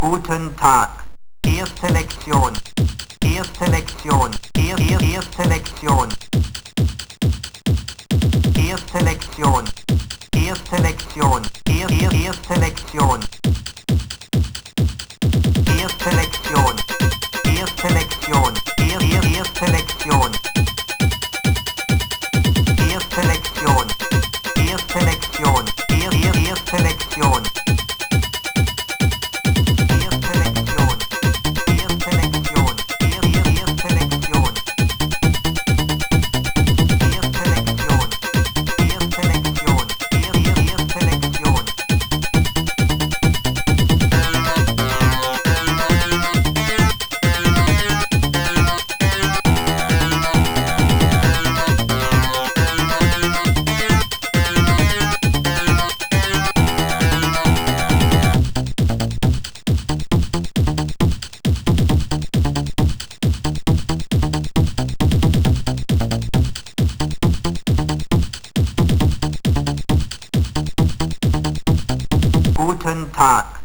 Guten Tag. Erste Lektion. Erste Lektion. Erste Lektion. Erste Lektion. Erste Lektion. Erste Lektion. Erste Lektion. Erste Lektion. Erste Lektion. Erste Lektion. Erste Lektion. Erste Lektion. Guten Tag.